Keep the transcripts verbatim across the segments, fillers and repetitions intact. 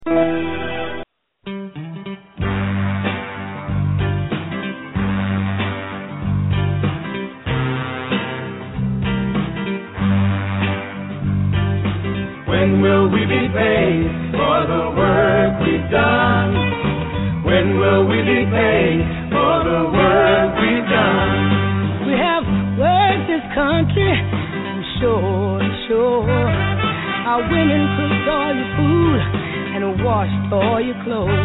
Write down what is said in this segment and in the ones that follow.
When will we be paid for the work we've done? When will we be paid for the work we've done? We have worked this country from shore to shore. Our women cooked all your food and washed all your clothes.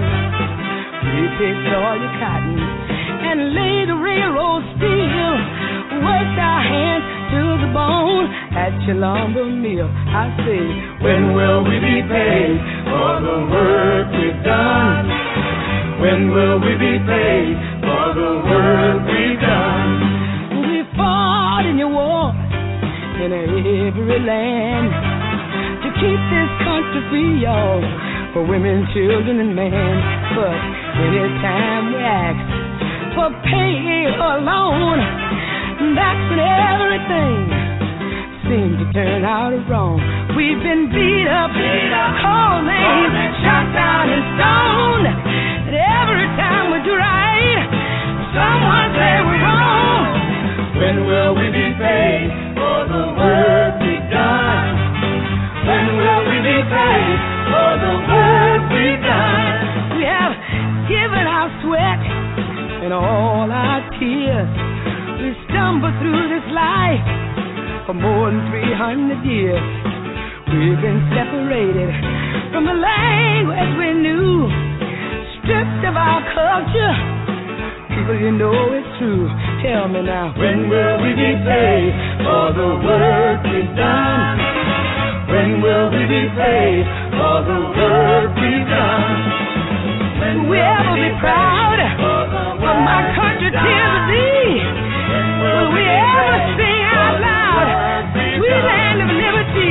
We picked all your cotton and laid the railroad steel. Worked our hands to the bone at your lumber mill. I say, when will we be paid for the work we've done? When will we be paid for the work we've done? We fought in your war in every land to keep this country free, y'all, for women, children, and men. But anytime we ask for pay or loan, that's when everything seems to turn out wrong. We've been beat up, beat up, cold names, shot down and stoned. And every time we do right, someone say we're wrong. When will we be paid for the work we've done? When will we be paid for the work we've done? We have given our sweat and all our tears. We stumbled through this life for more than three hundred years. We've been separated from the language we knew, stripped of our culture. People, you know it's true. Tell me now, when will we be paid for the work we've done? When will we be paid for the work we've done? When will we ever be proud of my country till the day? Will we ever sing out loud, sweet land of liberty?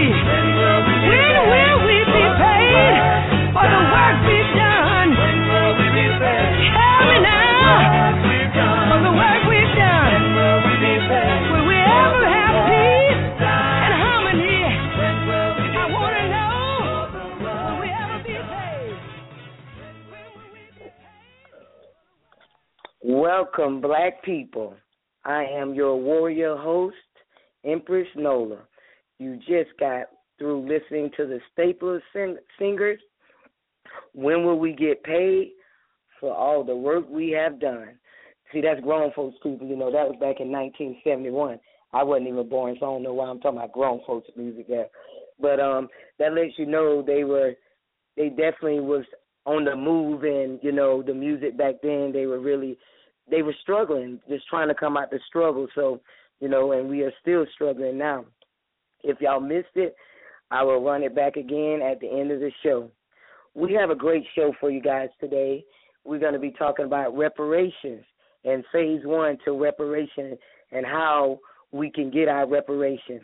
When will we be paid for the work we've done? Tell me now, for the work we've done. Will we ever have peace and harmony? I want to know, will we ever be paid? Welcome, black people. I am your warrior host, Empress Nola. You just got through listening to the Stapler sing- Singers. When will we get paid for all the work we have done? See, that's grown folks' people. You know, that was back in nineteen seventy-one. I wasn't even born, so I don't know why I'm talking about grown folks' music there. But um, that lets you know they were, they definitely was on the move, and, you know, the music back then, they were really, they were struggling, just trying to come out the struggle. So, you know, and we are still struggling now. If y'all missed it, I will run it back again at the end of the show. We have a great show for you guys today. We're going to be talking about reparations and phase one to reparation and how we can get our reparations.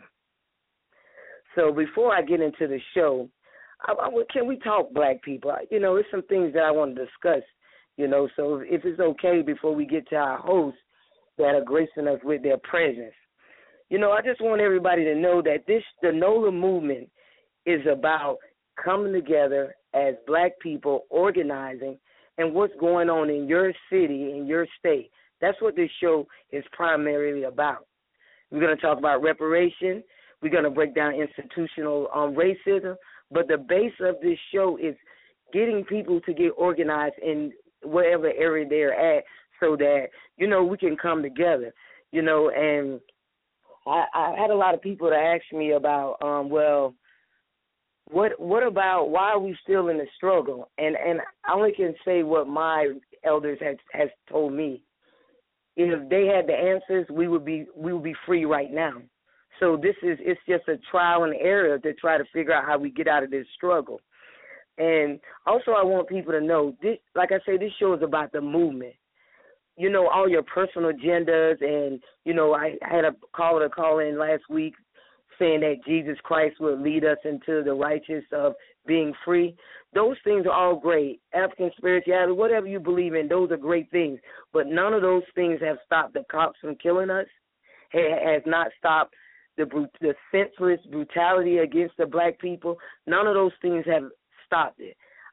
So before I get into the show, I, I, can we talk, black people? You know, there's some things that I want to discuss. You know, so if it's okay before we get to our hosts that are gracing us with their presence. You know, I just want everybody to know that this, the NOLA movement, is about coming together as black people, organizing, and what's going on in your city, in your state. That's what this show is primarily about. We're going to talk about reparation. We're going to break down institutional um, racism. But the base of this show is getting people to get organized in whatever area they're at so that, you know, we can come together, you know. And I, I had a lot of people that asked me about, um, well, what what about, why are we still in the struggle? And and I only can say what my elders has has told me. If they had the answers, we would be we would be free right now. So this is, it's just a trial and error to try to figure out how we get out of this struggle. And also I want people to know, this, like I say, this show is about the movement. You know, all your personal agendas, and, you know, I, I had a caller to call in last week saying that Jesus Christ will lead us into the righteous of being free. Those things are all great. African spirituality, whatever you believe in, those are great things. But none of those things have stopped the cops from killing us, has not stopped the the senseless brutality against the black people. None of those things have stopped it.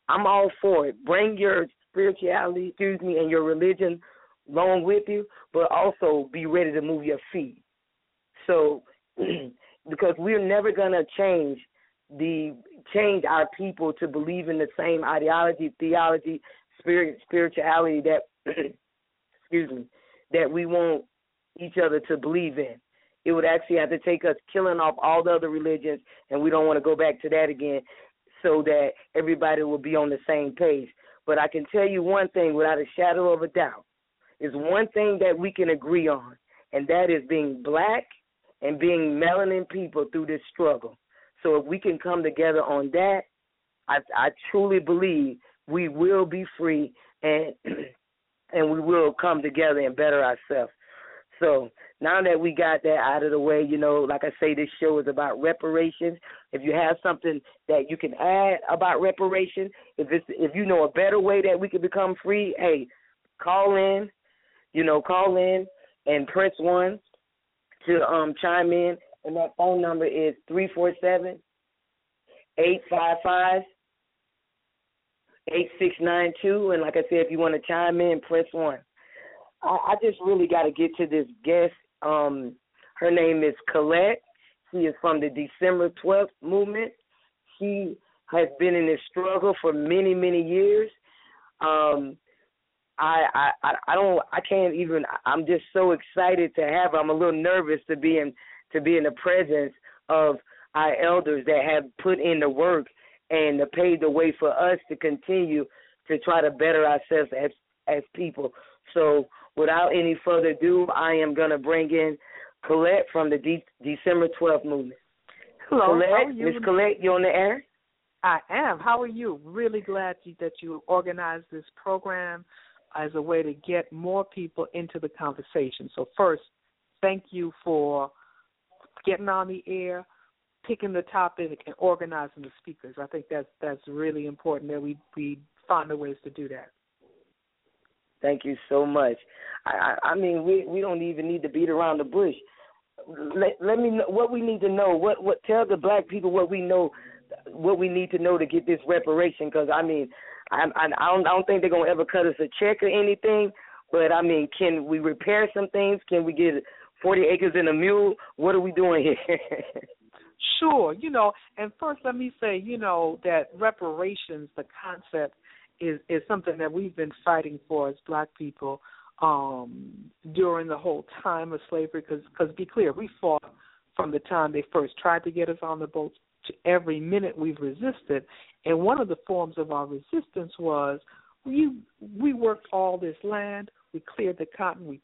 I'm all for it. Bring your spirituality, excuse me, and your religion along with you, but also be ready to move your feet. So, because we're never gonna change the change our people to believe in the same ideology, theology, spirit, spirituality that excuse me, that we want each other to believe in. It would actually have to take us killing off all the other religions, and we don't want to go back to that again, so that everybody will be on the same page. But I can tell you one thing without a shadow of a doubt. Is one thing that we can agree on, and that is being black and being melanin people through this struggle. So if we can come together on that, I, I truly believe we will be free and and we will come together and better ourselves. So now that we got that out of the way, you know, like I say, this show is about reparations. If you have something that you can add about reparations, if it's if you know a better way that we can become free, hey, call in, you know, call in and press one to um chime in, and that phone number is three four seven, eight five five, eight six nine two, and like I said, if you want to chime in, press one. I, I just really got to get to this guest. Um, her name is Colette. She is from the December twelfth movement. She has been in this struggle for many, many years. Um, I, I, I don't, I can't even. I'm just so excited to have her. I'm a little nervous to be in, to be in the presence of our elders that have put in the work and to pave the way for us to continue to try to better ourselves as as people. So without any further ado, I am going to bring in Colette from the De- December twelfth movement. Hello, Colette, how are you? Miss Colette, you on the air? I am. How are you? Really glad you, that you organized this program as a way to get more people into the conversation. So first, thank you for getting on the air, picking the topic, and organizing the speakers. I think that's that's really important that we, we find the ways to do that. Thank you so much. I, I, I mean, we, we don't even need to beat around the bush. Let, let me know what we need to know. What what tell the black people what we know, what we need to know to get this reparation. Because I mean, I, I, I don't I don't think they're gonna ever cut us a check or anything. But I mean, can we repair some things? Can we get forty acres and a mule? What are we doing here? Sure. You know, and first let me say, you know, that reparations, the concept, is, is something that we've been fighting for as black people um, during the whole time of slavery. Because, be clear, we fought from the time they first tried to get us on the boats to every minute we've resisted. And one of the forms of our resistance was we, we worked all this land, we cleared the cotton, we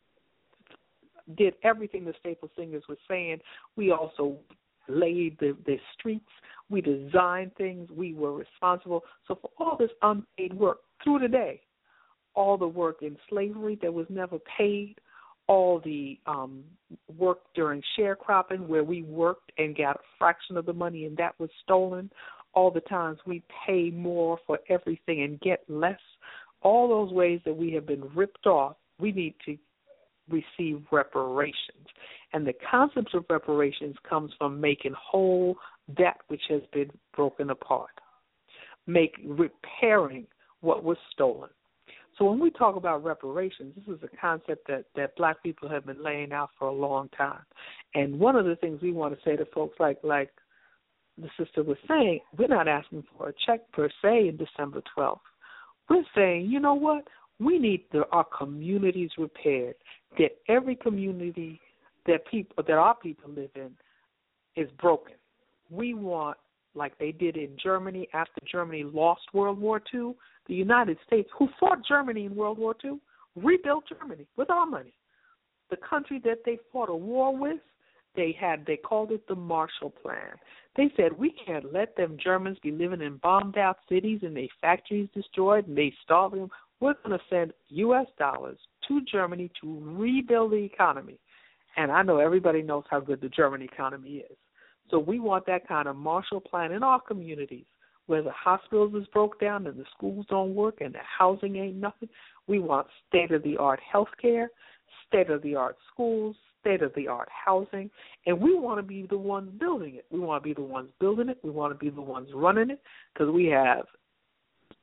did everything the Staple Singers were saying. We also laid the, the streets, we designed things, we were responsible. So for all this unpaid work through the day, all the work in slavery that was never paid, all the um, work during sharecropping where we worked and got a fraction of the money and that was stolen, all the times we pay more for everything and get less, all those ways that we have been ripped off, we need to receive reparations. And the concept of reparations comes from making whole that which has been broken apart, make repairing what was stolen. So when we talk about reparations, this is a concept that, that black people have been laying out for a long time. And one of the things we want to say to folks like like the sister was saying, we're not asking for a check per se in December twelfth. We're saying, you know what? We need the, our communities repaired, that every community that people that our people live in is broken. We want, like they did in Germany after Germany lost World War Two, the United States, who fought Germany in World War Two, rebuilt Germany with our money. The country that they fought a war with, they had they called it the Marshall Plan. They said, we can't let them Germans be living in bombed out cities and their factories destroyed and they starving them. We're going to send U S dollars to Germany to rebuild the economy. And I know everybody knows how good the German economy is. So we want that kind of Marshall Plan in our communities where the hospitals is broke down and the schools don't work and the housing ain't nothing. We want state-of-the-art health care, state-of-the-art schools, state-of-the-art housing, and we want to be the ones building it. We want to be the ones building it. We want to be the ones running it because we have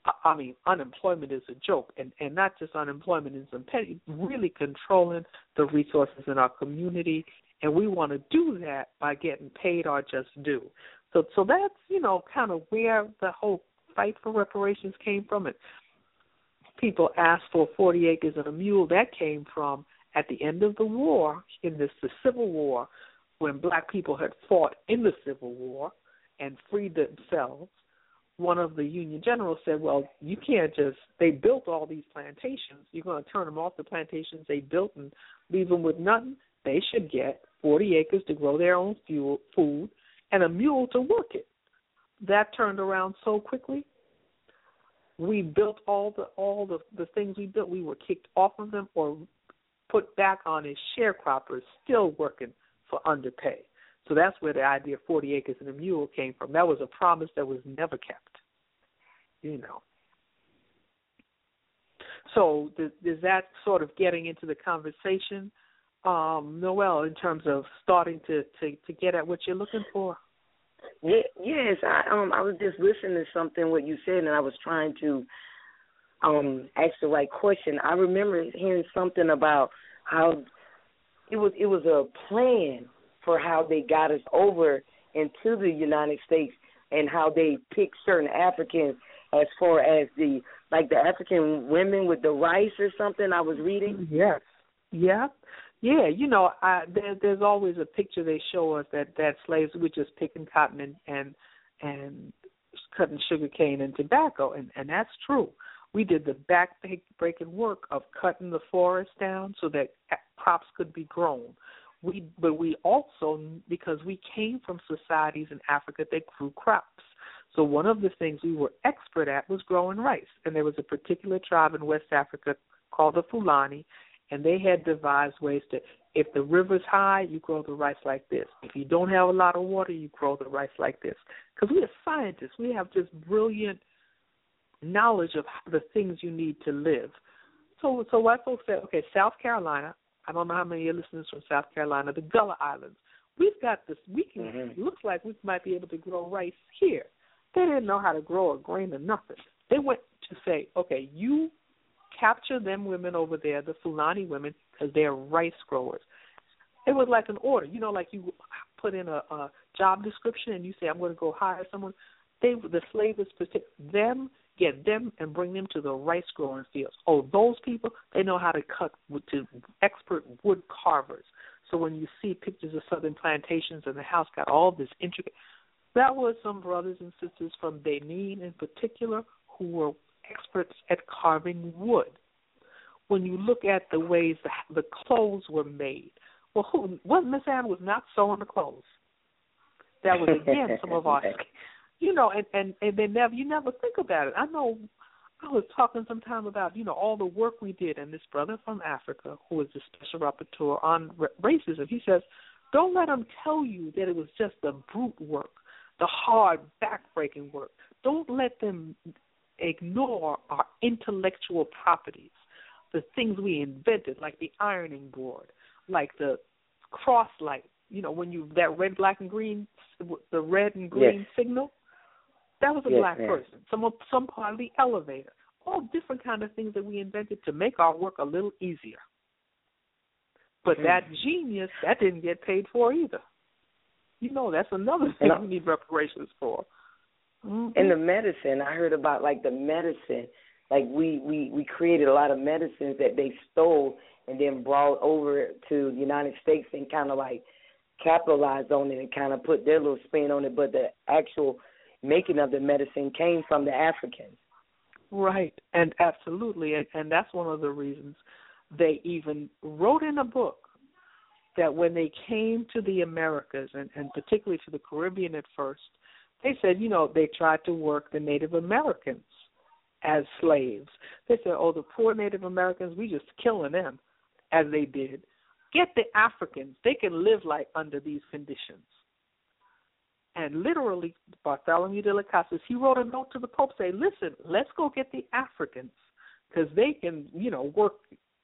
I mean, unemployment is a joke, and, and not just unemployment is petty, really controlling the resources in our community, and we want to do that by getting paid our just due. So, so that's, you know, kind of where the whole fight for reparations came from. And people asked for forty acres and a mule. That came from at the end of the war, in this the Civil War, when black people had fought in the Civil War and freed themselves. One of the Union generals said, well, you can't just, they built all these plantations. You're going to turn them off the plantations they built and leave them with nothing? They should get forty acres to grow their own fuel, food and a mule to work it. That turned around so quickly. We built all the all the, the things we built. We were kicked off of them or put back on as sharecroppers, still working for underpay. So that's where the idea of forty acres and a mule came from. That was a promise that was never kept, you know. So th- is that sort of getting into the conversation, um, Noel, in terms of starting to, to, to get at what you're looking for? Yeah, yes, I um I was just listening to something what you said, and I was trying to um ask the right question. I remember hearing something about how it was it was a plan for how they got us over into the United States and how they picked certain Africans as far as the, like the African women with the rice or something I was reading. Yes. Yeah. Yeah, you know, I, there, there's always a picture they show us that, that slaves were just picking cotton and, and, and cutting sugar cane and tobacco, and, and that's true. We did the back-breaking work of cutting the forest down so that crops could be grown. We, but we also, because we came from societies in Africa that grew crops. So one of the things we were expert at was growing rice. And there was a particular tribe in West Africa called the Fulani, and they had devised ways to, if the river's high, you grow the rice like this. If you don't have a lot of water, you grow the rice like this. Because we are scientists. We have just brilliant knowledge of the things you need to live. So, so white folks said, okay, South Carolina, I don't know how many of your listeners from South Carolina, the Gullah Islands. We've got this, we can, mm-hmm. looks like we might be able to grow rice here. They didn't know how to grow a grain of nothing. They went to say, okay, you capture them women over there, the Fulani women, because they're rice growers. It was like an order, you know, like you put in a, a job description and you say, I'm going to go hire someone. They, the slavers, them, get them and bring them to the rice growing fields. Oh, those people, they know how to cut with to expert wood carvers. So when you see pictures of southern plantations and the house got all this intricate, that was some brothers and sisters from Benin in particular who were experts at carving wood. When you look at the ways the, the clothes were made, well, who, what Miss Ann was not sewing the clothes. That was, again, some of our... You know, and, and, and they never, you never think about it. I know I was talking sometime about, you know, all the work we did, and this brother from Africa, who is a special rapporteur on racism, he says, don't let them tell you that it was just the brute work, the hard, back-breaking work. Don't let them ignore our intellectual properties, the things we invented, like the ironing board, like the cross light, you know, when you, that red, black, and green, the red and green yes. signal. That was a yes, black ma'am. person, some some part of the elevator, all different kind of things that we invented to make our work a little easier. But mm. that genius, that didn't get paid for either. You know, that's another thing we need reparations for. Mm-hmm. And the medicine, I heard about, like, the medicine. Like, we, we, we created a lot of medicines that they stole and then brought over to the United States and kind of, like, capitalized on it and kind of put their little spin on it. But the actual making of the medicine came from the Africans. Right, and absolutely, and, and that's one of the reasons they even wrote in a book that when they came to the Americas, and, and particularly to the Caribbean at first, they said, you know, they tried to work the Native Americans as slaves. They said, oh, the poor Native Americans, we just killing them, as they did. Get the Africans. They can live like under these conditions. And literally, Bartholomew de las Casas, he wrote a note to the Pope saying, listen, let's go get the Africans because they can, you know, work.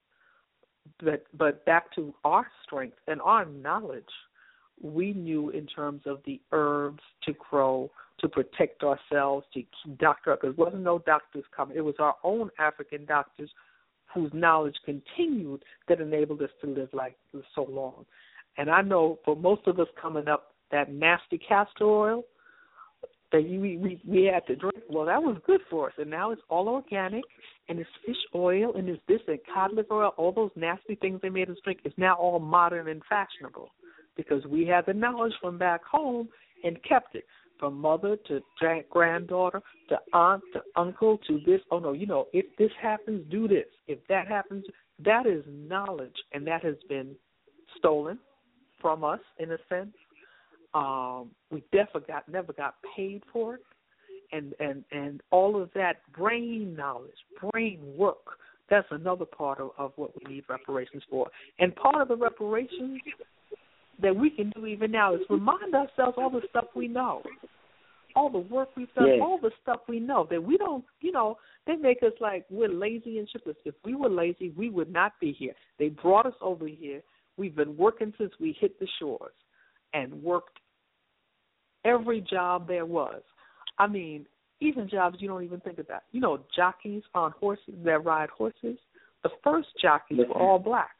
But, but back to our strength and our knowledge, we knew in terms of the herbs to grow, to protect ourselves, to doctor up. There wasn't no doctors coming. It was our own African doctors whose knowledge continued that enabled us to live like so long. And I know for most of us coming up, that nasty castor oil that we, we, we had to drink, well, that was good for us. And now it's all organic, and it's fish oil, and it's this and cod liver oil, all those nasty things they made us drink is now all modern and fashionable because we had the knowledge from back home and kept it. From mother to granddaughter to aunt to uncle to this. Oh, no, you know, if this happens, do this. If that happens, that is knowledge, and that has been stolen from us in a sense. Um, we never got, never got paid for it. And, and, and all of that brain knowledge, brain work, that's another part of, of what we need reparations for. And part of the reparations that we can do even now is remind ourselves all the stuff we know, all the work we've done, yeah. all the stuff we know that we don't, you know, they make us like we're lazy and shiftless. If we were lazy, we would not be here. They brought us over here. We've been working since we hit the shores and worked every job there was. I mean, even jobs you don't even think about. You know, jockeys on horses that ride horses, the first jockeys were all black.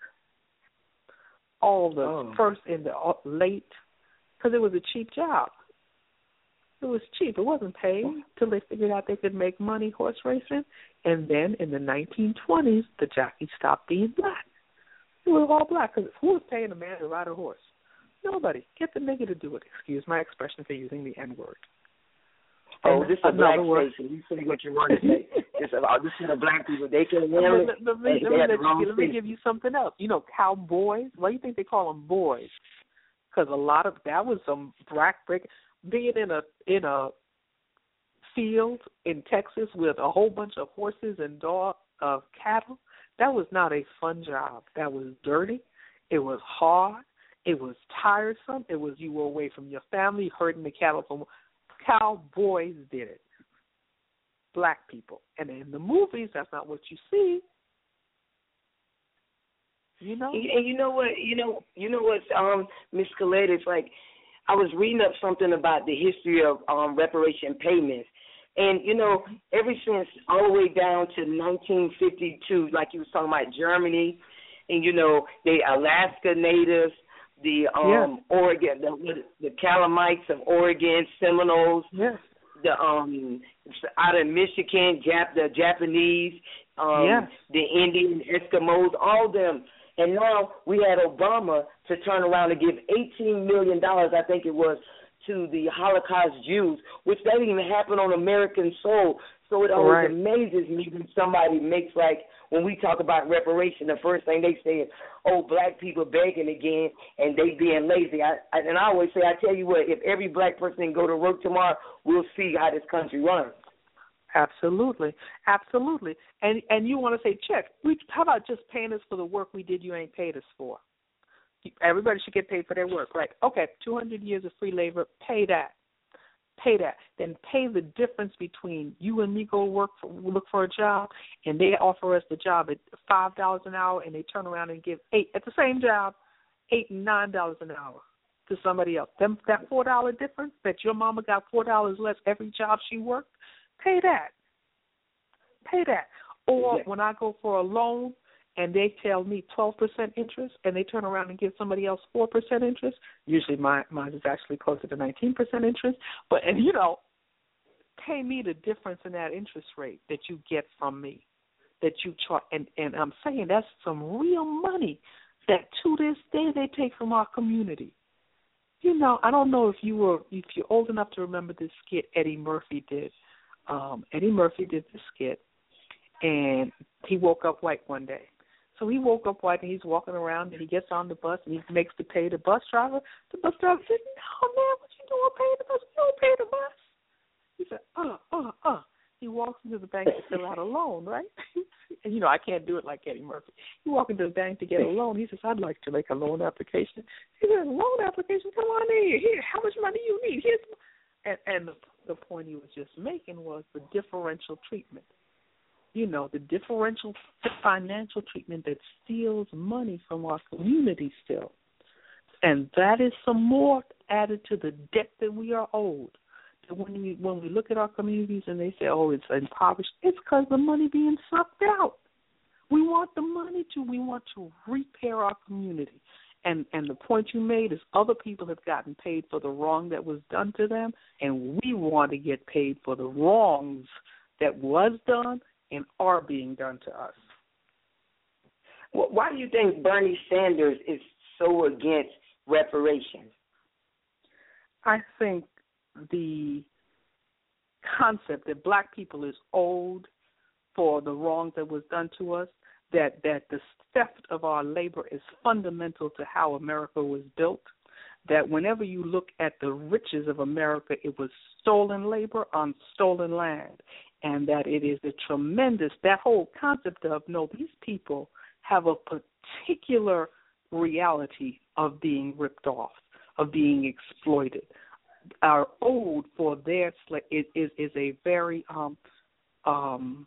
All the oh. first in the late, because it was a cheap job. It was cheap. It wasn't paid till they figured out they could make money horse racing. And then in the nineteen twenties, the jockeys stopped being black. It was all black because who was paying a man to ride a horse? Nobody. Get the nigga to do it. Excuse my expression for using the N-word. Oh, this is a black word. station. You say what you want to say. This is this is the black people. They can handle it. Let, let, me, let, me, let, me, let me give you something else. You know, cowboys. Why do you think they call them boys? Because a lot of that was some black break. Being in a in a field in Texas with a whole bunch of horses and dog of cattle, that was not a fun job. That was dirty. It was hard. It was tiresome. It was you were away from your family, herding the cattle from. Cowboys did it. Black people. And in the movies, that's not what you see. You know? And you know what, you know, you know what, um, Miss Colette, it's like I was reading up something about the history of um, reparation payments. And, you know, ever since all the way down to nineteen fifty-two, like you was talking about Germany, and, you know, the Alaska natives, the um, yeah. Oregon, the, the Calamites of Oregon, Seminoles, yes. the um, out of Michigan, Jap, the Japanese, um, yes. the Indian, Eskimos, all of them. And now we had Obama to turn around and give eighteen million dollars, I think it was, to the Holocaust Jews, which that didn't even happen on American soil. So it always right. amazes me when somebody makes, like, when we talk about reparation, the first thing they say is, oh, black people begging again and they being lazy. I, I, and I always say, I tell you what, if every black person can go to work tomorrow, we'll see how this country runs. Absolutely. Absolutely. And and you want to say, check, we, how about just paying us for the work we did you ain't paid us for? Everybody should get paid for their work, right? Okay, two hundred years of free labor, pay that. Pay that. Then pay the difference between you and me go work for, look for a job, and they offer us the job at five dollars an hour, and they turn around and give eight at the same job, eight and nine dollars an hour to somebody else. Them, that four dollar difference that your mama got four dollars less every job she worked, pay that. Pay that. Or when I go for a loan, and they tell me twelve percent interest, and they turn around and give somebody else four percent interest. Usually my, mine is actually closer to nineteen percent interest. But, and you know, pay me the difference in that interest rate that you get from me, that you charge. And, and I'm saying that's some real money that to this day they take from our community. You know, I don't know if you were, if you're old enough to remember this skit Eddie Murphy did. Um, Eddie Murphy did this skit, and he woke up white one day. So he woke up white, and he's walking around, and he gets on the bus, and he makes to pay the bus driver. The bus driver said, no, man, what you doing paying the bus? You don't pay the bus. He said, uh, uh, uh. He walks into the bank to fill out a loan, right? And, you know, I can't do it like Eddie Murphy. He walks into the bank to get a loan. He says, I'd like to make a loan application. He said, loan application? Come on in. Here, how much money you need? Here's and, and the, the point he was just making was the differential treatment. You know, the differential financial treatment that steals money from our community still. And that is some more added to the debt that we are owed. that when we when we look at our communities and they say, oh, it's impoverished, it's because the money being sucked out. We want the money to, we want to repair our community. And and the point you made is other people have gotten paid for the wrong that was done to them, and we want to get paid for the wrongs that was done and are being done to us. Well, why do you think Bernie Sanders is so against reparations? I think the concept that black people is owed for the wrong that was done to us, that, that the theft of our labor is fundamental to how America was built, that whenever you look at the riches of America, it was stolen labor on stolen land, and that it is a tremendous, that whole concept of, no, these people have a particular reality of being ripped off, of being exploited, are owed for their slave is, is, is a very um, um,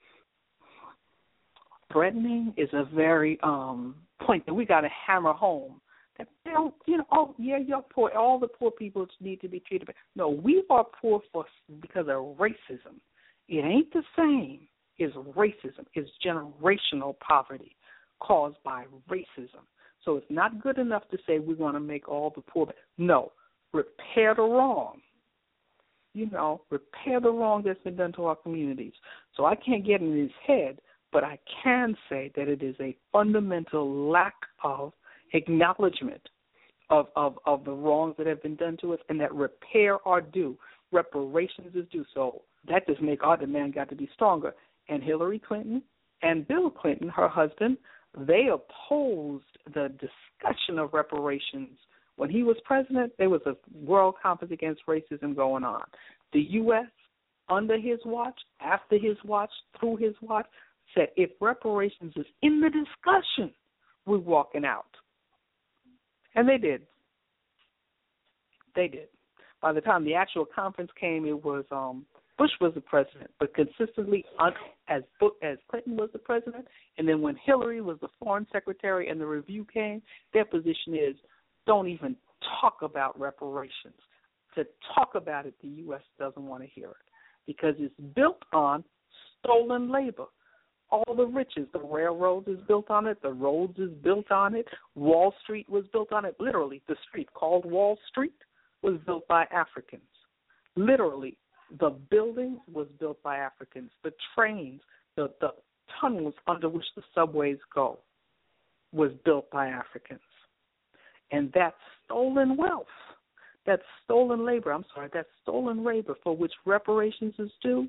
threatening, is a very um, point that we got to hammer home. That they don't, you know, oh yeah, you're poor. All the poor people need to be treated. No, we are poor for because of racism. It ain't the same as racism. It's generational poverty caused by racism. So it's not good enough to say we're going to make all the poor. No, repair the wrong. You know, repair the wrong that's been done to our communities. So I can't get in his head, but I can say that it is a fundamental lack of acknowledgement of, of, of the wrongs that have been done to us, and that repair are due. Reparations is due. So that just make our demand got to be stronger. And Hillary Clinton and Bill Clinton, her husband, they opposed the discussion of reparations. When he was president, there was a world conference against racism going on. The U S, under his watch, after his watch, through his watch, said if reparations is in the discussion, we're walking out. And they did. They did. By the time the actual conference came, it was um, Bush was the president, but consistently as as Clinton was the president, and then when Hillary was the foreign secretary and the review came, their position is don't even talk about reparations. To talk about it, the U S doesn't want to hear it because it's built on stolen labor. All the riches, the railroads is built on it, the roads is built on it, Wall Street was built on it. Literally, the street called Wall Street was built by Africans. Literally, the building was built by Africans. The trains, the, the tunnels under which the subways go was built by Africans. And that stolen wealth, that stolen labor, I'm sorry, that stolen labor for which reparations is due,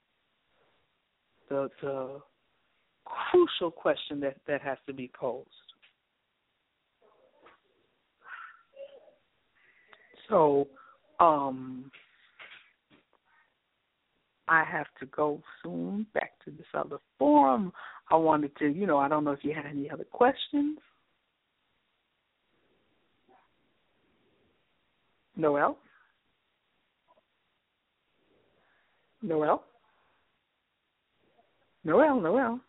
the, the crucial question that, that has to be posed. So, um, I have to go soon back to this other forum. I wanted to, you know, I don't know if you had any other questions. Noel? Noel? Noel, Noel.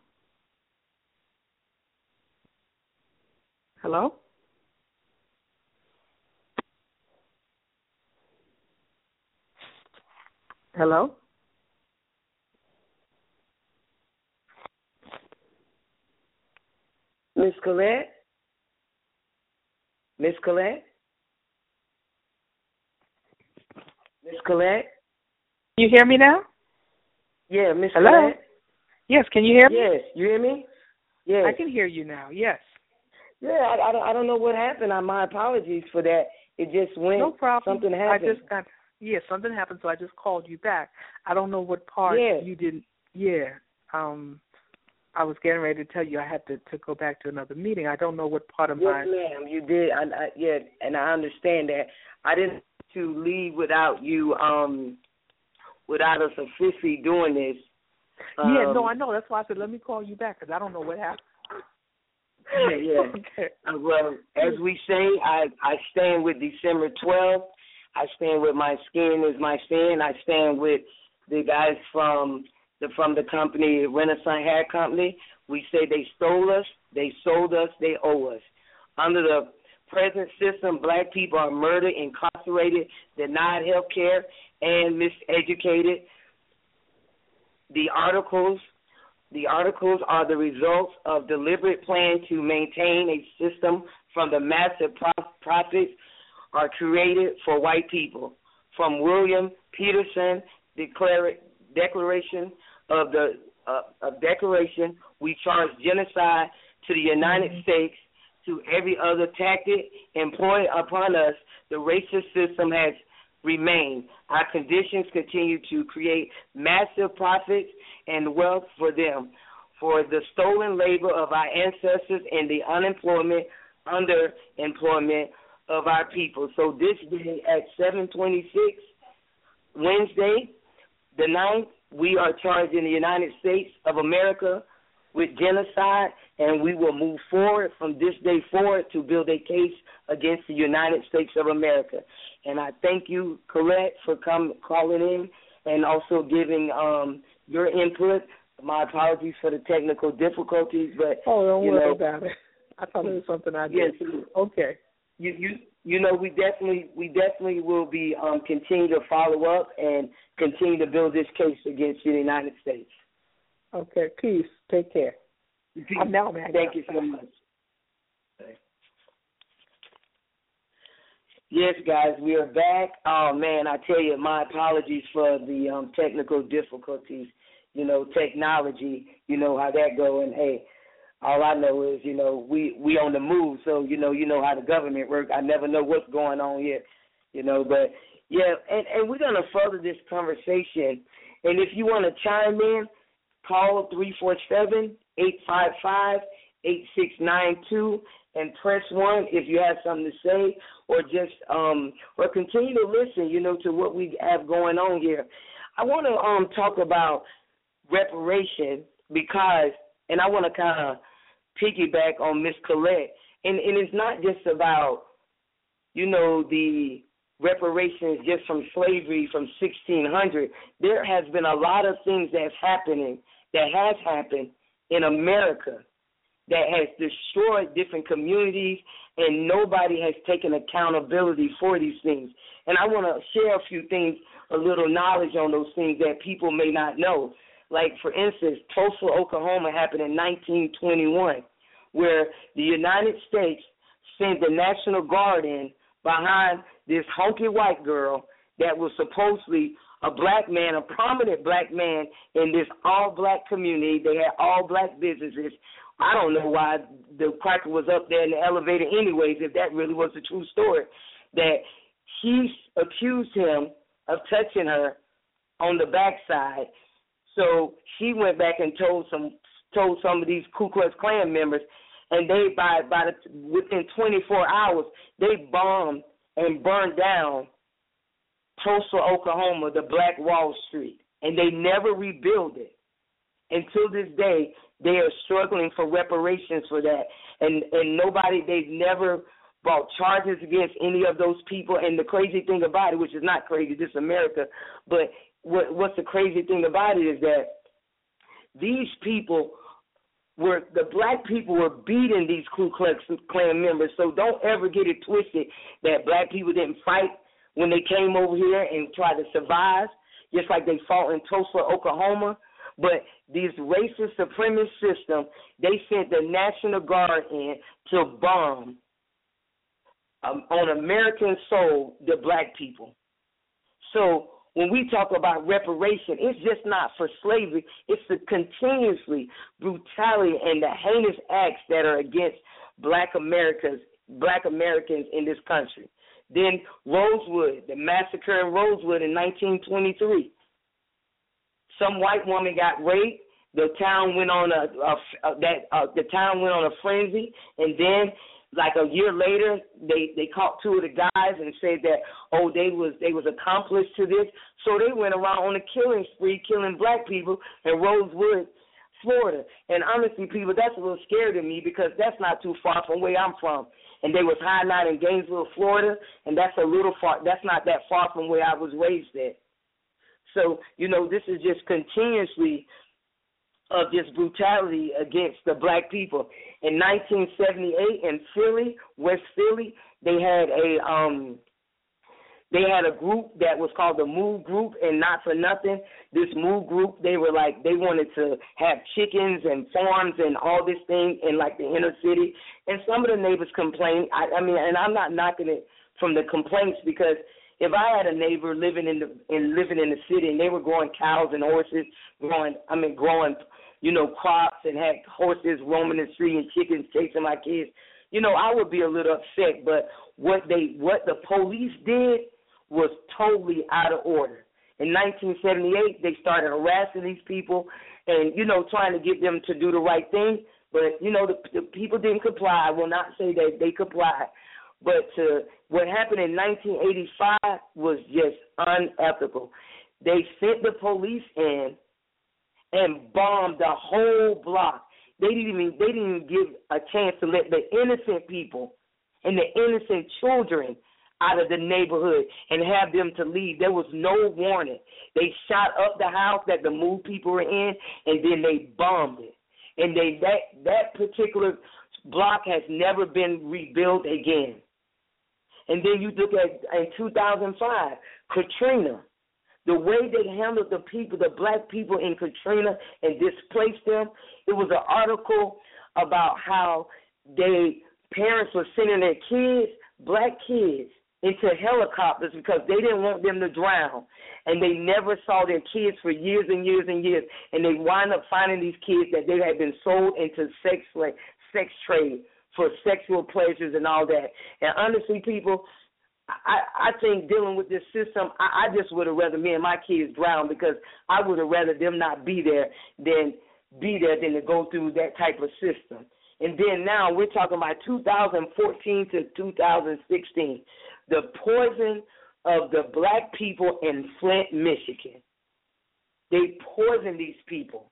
Hello? Hello? Miss Colette? Miss Colette? Miss Colette? You hear me now? Yeah, Miss Hello? Colette? Yes, can you hear me? Yes, you hear me? Yes. I can hear you now, yes. Yeah, I, I, don't, I don't know what happened. I, my apologies for that. It just went. No problem. Something happened. I just got, yeah, something happened, so I just called you back. I don't know what part yeah. you didn't, yeah. Um, I was getting ready to tell you I had to, to go back to another meeting. I don't know what part of yes, my... Yes, ma'am, you did. I, I, yeah, and I understand that. I didn't want to leave without you, um, without us officially doing this. Um, yeah, no, I know. That's why I said let me call you back because I don't know what happened. Yeah, yeah. Okay. Uh, well, as we say, I, I stand with December twelfth. I stand with My Skin Is My Sin. I stand with the guys from the from the company, Renaissance Hair Company. We say they stole us, they sold us, they owe us. Under the present system, black people are murdered, incarcerated, denied health care, and miseducated. The articles, the articles are the results of deliberate plan to maintain a system from the massive profits are created for white people. From William Peterson, declare, Declaration of the uh, of Declaration, we charge genocide to the United mm-hmm. States. To every other tactic employed upon us, the racist system has remained. Our conditions continue to create massive profits and wealth for them, for the stolen labor of our ancestors and the unemployment, underemployment of our people. So this day at seven twenty-six, Wednesday, the ninth, we are charged in the United States of America with genocide, and we will move forward from this day forward to build a case against the United States of America. And I thank you, Colette, for come, calling in and also giving um, your input. My apologies for the technical difficulties, but oh, don't you worry know, about it. I thought it was something I did. Yes, okay. You you you know we definitely we definitely will be um, continue to follow up and continue to build this case against the United States. Okay, peace. Take care. Peace. I'm now mad. Thank you so much. Yes, guys, we are back. Oh, man, I tell you, my apologies for the um, technical difficulties. You know, technology, you know how that go. And, hey, all I know is, you know, we, we on the move. So, you know, you know how the government works. I never know what's going on here, you know. But, yeah, and, and we're going to further this conversation. And if you want to chime in, call three four seven, eight five five, eight six nine two and press one if you have something to say, or just um, or continue to listen, you know, to what we have going on here. I want to um, talk about reparation because, and I want to kind of piggyback on Miss Colette, and, and it's not just about, you know, the reparations just from slavery from sixteen hundred. There has been a lot of things that's happening, that has happened in America that has destroyed different communities, and nobody has taken accountability for these things. And I want to share a few things, a little knowledge on those things that people may not know. Like, for instance, Tulsa, Oklahoma happened in nineteen twenty-one, where the United States sent the National Guard in behind this hunky white girl that was supposedly a black man, a prominent black man in this all-black community. They had all-black businesses. I don't know why the cracker was up there in the elevator anyways, if that really was a true story, that she accused him of touching her on the backside. So she went back and told some told some of these Ku Klux Klan members, and they, by, by the, within twenty-four hours, they bombed and burned down Tulsa, Oklahoma, the Black Wall Street, and they never rebuilt it. Until this day, they are struggling for reparations for that, and, and nobody, they've never brought charges against any of those people. And the crazy thing about it, which is not crazy, this is America, but what, what's the crazy thing about it is that these people were, the black people were beating these Ku Klux Klan members, so don't ever get it twisted that black people didn't fight when they came over here and tried to survive, just like they fought in Tulsa, Oklahoma. But this racist supremacist system, they sent the National Guard in to bomb um, on American soul the black people. So when we talk about reparation, it's just not for slavery. It's the continuously brutality and the heinous acts that are against black Americans, black Americans in this country. Then Rosewood, the massacre in Rosewood in nineteen twenty-three. Some white woman got raped. The town went on a, a, a that uh, the town went on a frenzy, and then like a year later, they, they caught two of the guys and said that oh they was they was accomplice to this. So they went around on a killing spree, killing black people in Rosewood, Florida. And honestly, people, that's a little scary to me because that's not too far from where I'm from. And they was hiding out in Gainesville, Florida, and that's a little far. That's not that far from where I was raised at. So, you know, this is just continuously of this brutality against the black people. In nineteen seventy-eight in Philly, West Philly, they had a um, They had a group that was called the Move Group, and not for nothing, this Move Group, they were like, they wanted to have chickens and farms and all this thing in like the inner city. And some of the neighbors complained. I, I mean, and I'm not knocking it from the complaints, because if I had a neighbor living in the in living in the city and they were growing cows and horses, growing, I mean, growing, you know, crops and had horses roaming the street and chickens chasing my kids, you know, I would be a little upset. But what they, what the police did was totally out of order. In nineteen seventy-eight, they started harassing these people and, you know, trying to get them to do the right thing. But, you know, the, the people didn't comply. I will not say that they complied. But uh, what happened in nineteen eighty-five was just unethical. They sent the police in and bombed the whole block. They didn't even they didn't even give a chance to let the innocent people and the innocent children out of the neighborhood and have them to leave. There was no warning. They shot up the house that the Move people were in, and then they bombed it. And they that that particular block has never been rebuilt again. And then you look at in two thousand five, Katrina. The way they handled the people, the black people in Katrina, and displaced them, it was an article about how they parents were sending their kids, black kids, into helicopters because they didn't want them to drown. And they never saw their kids for years and years and years. And they wind up finding these kids that they had been sold into sex, like, sex trade for sexual pleasures and all that. And honestly, people, I, I think dealing with this system, I, I just would have rather me and my kids drown, because I would have rather them not be there than be there than to go through that type of system. And then now we're talking about two thousand fourteen to two thousand sixteen, the poison of the black people in Flint, Michigan. They poison these people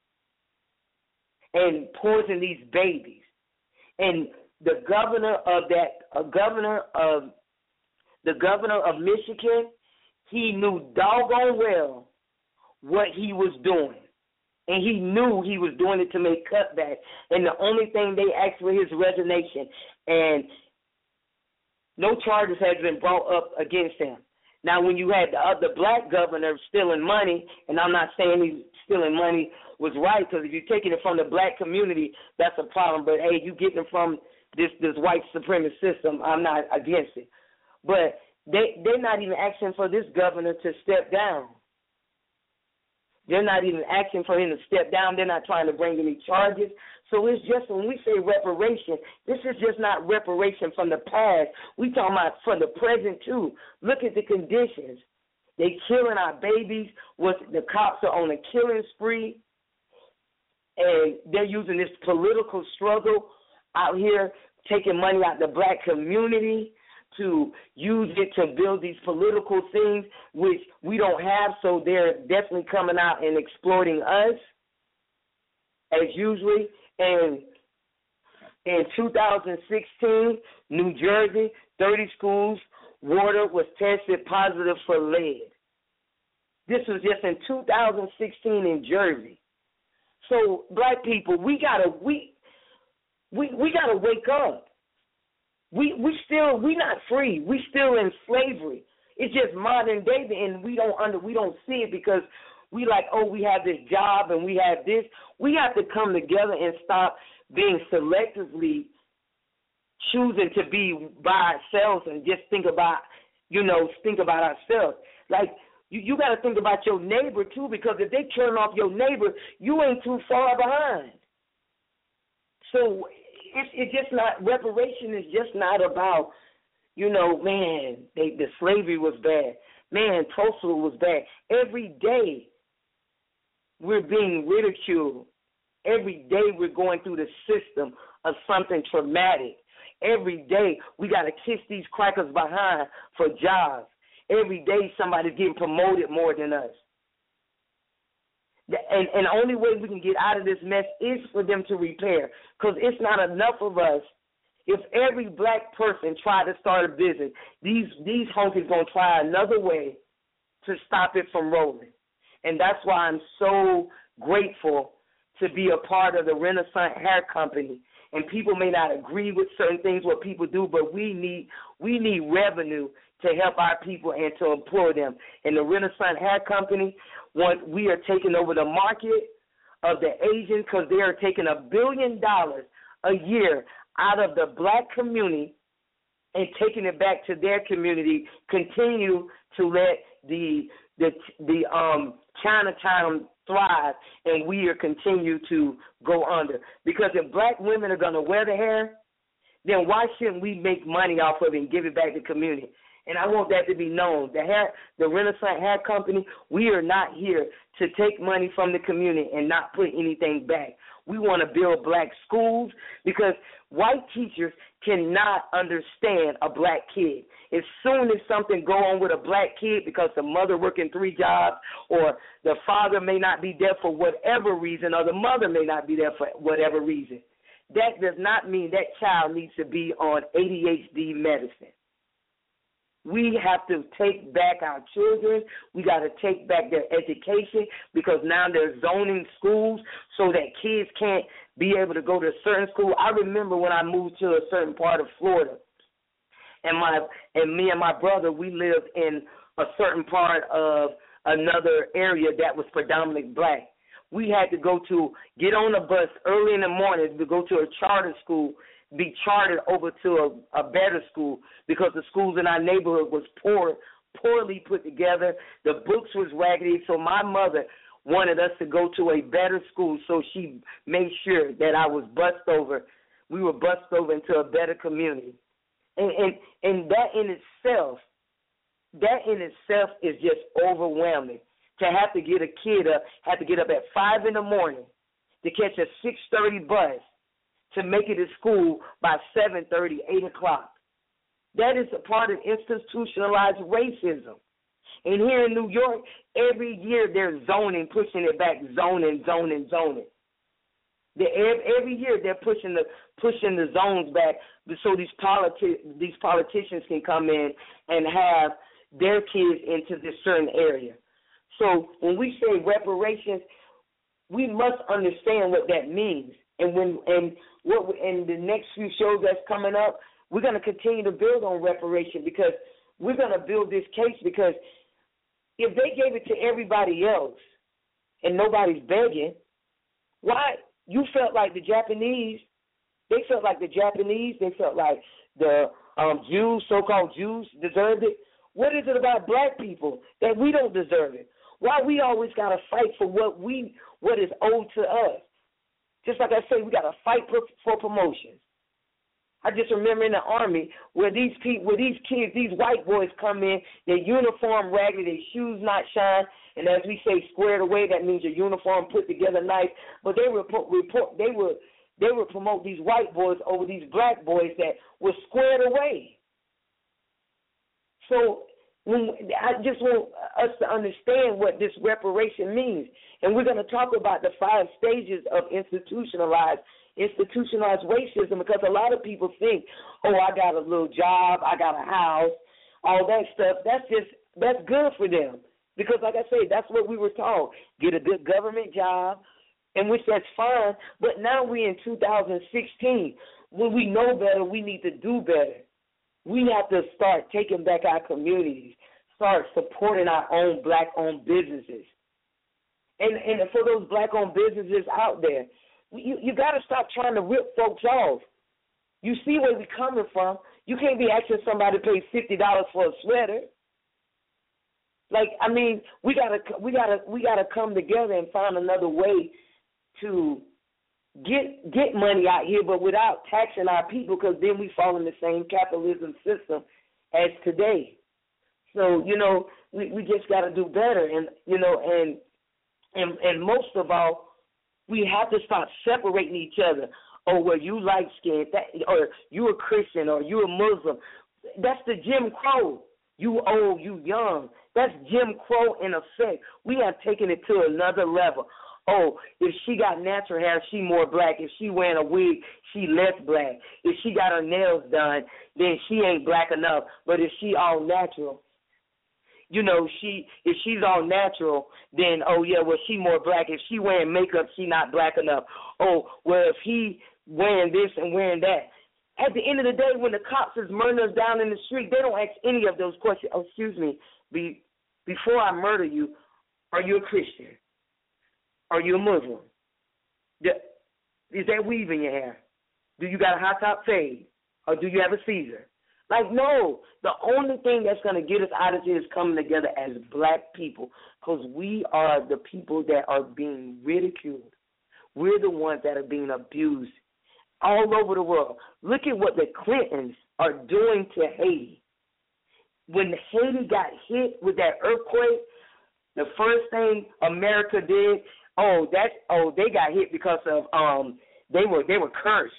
and poison these babies. And the governor of that, a governor of the governor of Michigan, he knew doggone well what he was doing. And he knew he was doing it to make cutbacks. And the only thing they asked for his resignation. And no charges has been brought up against him. Now, when you had the other black governor stealing money, and I'm not saying he's stealing money was right, because if you're taking it from the black community, that's a problem. But, hey, you getting it from this, this white supremacist system, I'm not against it. But they, they're not even asking for this governor to step down. They're not even asking for him to step down. They're not trying to bring any charges. So it's just, when we say reparation, this is just not reparation from the past. We talking about from the present, too. Look at the conditions. They killing our babies. What, the cops are on a killing spree. And they're using this political struggle out here, taking money out of the black community to use it to build these political things, which we don't have, so they're definitely coming out and exploiting us, as usually. And in two thousand sixteen, New Jersey, thirty schools, water was tested positive for lead. This was just in two thousand sixteen in Jersey. So, black people, we gotta we we we gotta wake up. We we still we not free. We still in slavery. It's just modern day, and we don't under we don't see it because we like, oh, we have this job and we have this. We have to come together and stop being selectively choosing to be by ourselves and just think about, you know, think about ourselves. Like, you, you got to think about your neighbor, too, because if they turn off your neighbor, you ain't too far behind. So it's it just not, reparation is just not about, you know, man, they, the slavery was bad. Man, Tulsa was bad. Every day we're being ridiculed. Every day we're going through the system of something traumatic. Every day we got to kiss these crackers behind for jobs. Every day somebody's getting promoted more than us. And, and the only way we can get out of this mess is for them to repair, because it's not enough of us. If every black person tried to start a business, these these honkies going to try another way to stop it from rolling. And that's why I'm so grateful to be a part of the Renaissance Hair Company. And people may not agree with certain things what people do, but we need we need revenue to help our people and to employ them. And the Renaissance Hair Company, what we are taking over the market of the Asians, because they are taking a billion dollars a year out of the black community and taking it back to their community. Continue to let the the the um Chinatown thrive, and we are continue to go under. Because if black women are going to wear the hair, then why shouldn't we make money off of it and give it back to the community? And I want that to be known. The hair, the Renaissance Hair Company, we are not here to take money from the community and not put anything back. We want to build black schools because white teachers cannot understand a black kid. As soon as something go on with a black kid because the mother working three jobs or the father may not be there for whatever reason or the mother may not be there for whatever reason, that does not mean that child needs to be on A D H D medicine. We have to take back our children. We got to take back their education because now they're zoning schools so that kids can't be able to go to a certain school. I remember when I moved to a certain part of Florida, and my and me and my brother, we lived in a certain part of another area that was predominantly black. We had to go to, get on a bus early in the morning to go to a charter school, be chartered over to a, a better school because the schools in our neighborhood was poor, poorly put together. The books was raggedy, so my mother wanted us to go to a better school, so she made sure that I was bussed over. We were bussed over into a better community. And, and, and that in itself, that in itself is just overwhelming. To have to get a kid up, have to get up at five in the morning to catch a six thirty bus to make it to school by seven thirty, eight o'clock. That is a part of institutionalized racism. And here in New York, every year they're zoning, pushing it back, zoning, zoning, zoning. They, every year they're pushing the pushing the zones back so these politi- these politicians can come in and have their kids into this certain area. So when we say reparations, we must understand what that means. And when and what in the next few shows that's coming up, we're going to continue to build on reparation because we're going to build this case because if they gave it to everybody else and nobody's begging, why you felt like the Japanese, they felt like the Japanese, they felt like the um, Jews, so-called Jews, deserved it. What is it about black people that we don't deserve it? Why we always got to fight for what we what is owed to us? Just like I say, we got to fight for, for promotions. I just remember in the Army where these people, where these kids, these white boys come in, their uniform raggedy, their shoes not shine, and as we say, squared away. That means your uniform put together nice. But they would report, they would they would promote these white boys over these black boys that were squared away. So when, I just want us to understand what this reparation means. And we're going to talk about the five stages of institutionalized institutionalized racism because a lot of people think, oh, I got a little job, I got a house, all that stuff. That's just, that's good for them. Because like I say, that's what we were taught. Get a good government job, in which that's fine. But now we're in two thousand sixteen. When we know better, we need to do better. We have to start taking back our communities, start supporting our own black-owned businesses. And and for those black-owned businesses out there, you, you got to stop trying to rip folks off. You see where we're coming from. You can't be asking somebody to pay fifty dollars for a sweater. Like, I mean, we gotta we gotta we gotta come together and find another way to get get money out here, but without taxing our people, because then we fall in the same capitalism system as today. So, you know, we, we just got to do better, and you know, and and and most of all, we have to stop separating each other. Oh, well, you light skinned, or you a Christian, or you a Muslim. That's the Jim Crow. You old, you young. That's Jim Crow in effect. We have taken it to another level. Oh, if she got natural hair, she more black. If she wearing a wig, she less black. If she got her nails done, then she ain't black enough. But if she all natural, you know, she if she's all natural, then oh yeah, well she more black. If she wearing makeup, she not black enough. Oh well, if he wearing this and wearing that. At the end of the day, when the cops is murdering us down in the street, they don't ask any of those questions. Oh, excuse me, be, before I murder you, are you a Christian? Are you a Muslim? Is that weave in your hair? Do you got a high top fade? Or do you have a Caesar? Like, no. The only thing that's going to get us out of here is coming together as black people, because we are the people that are being ridiculed. We're the ones that are being abused all over the world. Look at what the Clintons are doing to Haiti. When Haiti got hit with that earthquake, the first thing America did, oh, that, oh, they got hit because of um, they were they were cursed.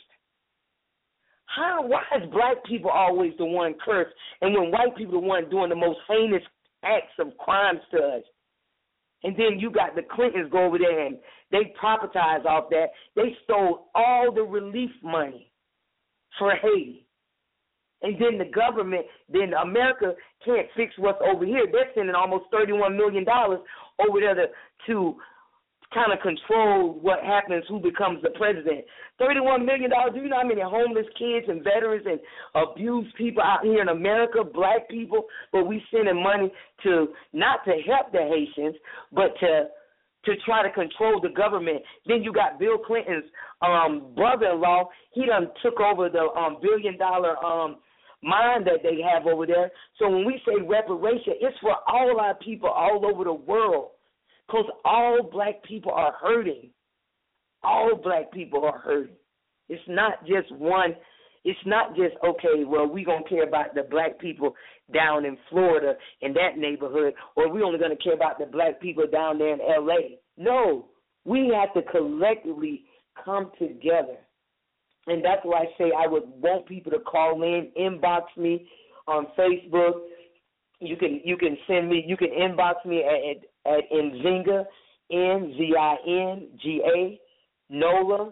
How? Why is black people always the one cursed, and when white people the one doing the most heinous acts of crimes to us? And then you got the Clintons go over there and they profitize off that. They stole all the relief money for Haiti. And then the government, then America can't fix what's over here. They're sending almost thirty-one million dollars over there to, to kind of control what happens, who becomes the president. thirty-one million dollars, do you know how many homeless kids and veterans and abused people out here in America, black people, but we sending money to, not to help the Haitians, but to to try to control the government. Then you got Bill Clinton's um, brother-in-law. He done took over the um, billion-dollar um, mine that they have over there. So when we say reparation, it's for all our people all over the world, because all black people are hurting. All black people are hurting. It's not just one. It's not just, okay, well, we're going to care about the black people down in Florida in that neighborhood, or we're only going to care about the black people down there in L A. No, we have to collectively come together. And that's why I say I would want people to call in, inbox me on Facebook. You can you can send me, you can inbox me at, at, at Nzinga, N Z I N G A, Nola,